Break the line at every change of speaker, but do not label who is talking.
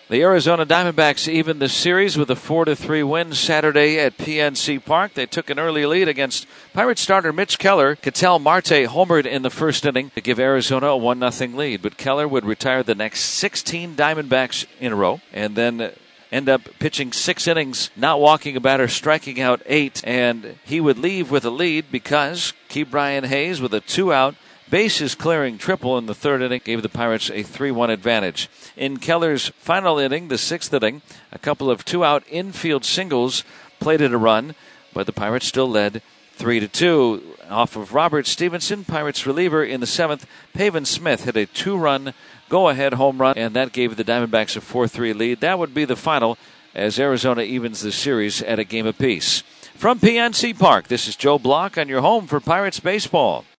The Arizona Diamondbacks evened the series with a 4-3 win Saturday at PNC Park. They took an early lead against Pirates starter Mitch Keller. Ketel Marte homered in the first inning to give Arizona a 1-0 lead, but Keller would retire the next 16 Diamondbacks in a row and then end up pitching 6 innings, not walking a batter, striking out 8, and he would leave with a lead because Ke'Bryan Hayes with a 2-out bases clearing triple in the third inning gave the Pirates a 3-1 advantage. In Keller's final inning, the 6th inning, a couple of 2-out infield singles plated a run, but the Pirates still led 3-2. Off of Robert Stevenson, Pirates reliever in the 7th, Pavin Smith hit a 2-run go-ahead home run, and that gave the Diamondbacks a 4-3 lead. That would be the final as Arizona evens the series at a game apiece. From PNC Park, this is Joe Block on your home for Pirates baseball.